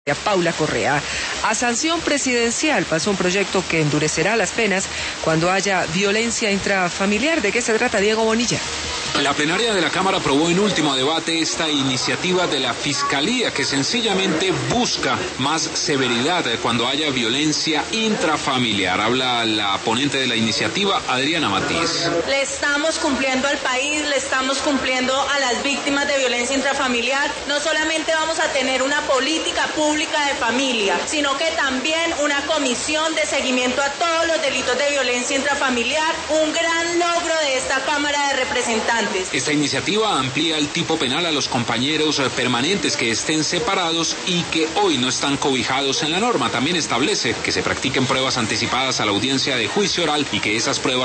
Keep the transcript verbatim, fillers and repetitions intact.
Paula Correa. A sanción presidencial pasó un proyecto que endurecerá las penas cuando haya violencia intrafamiliar. ¿De qué se trata, Diego Bonilla? La plenaria de la Cámara aprobó en último debate esta iniciativa de la Fiscalía que sencillamente busca más severidad cuando haya violencia intrafamiliar. Habla la ponente de la iniciativa, Adriana Matiz. Le estamos cumpliendo al país, le estamos cumpliendo a las víctimas de violencia intrafamiliar. No solamente vamos a tener una política pública de familia, sino que también una comisión de seguimiento a todos los delitos de violencia intrafamiliar, un gran logro de esta Cámara de Representantes. Esta iniciativa amplía el tipo penal a los compañeros permanentes que estén separados y que hoy no están cobijados en la norma. También establece que se practiquen pruebas anticipadas a la audiencia de juicio oral y que esas pruebas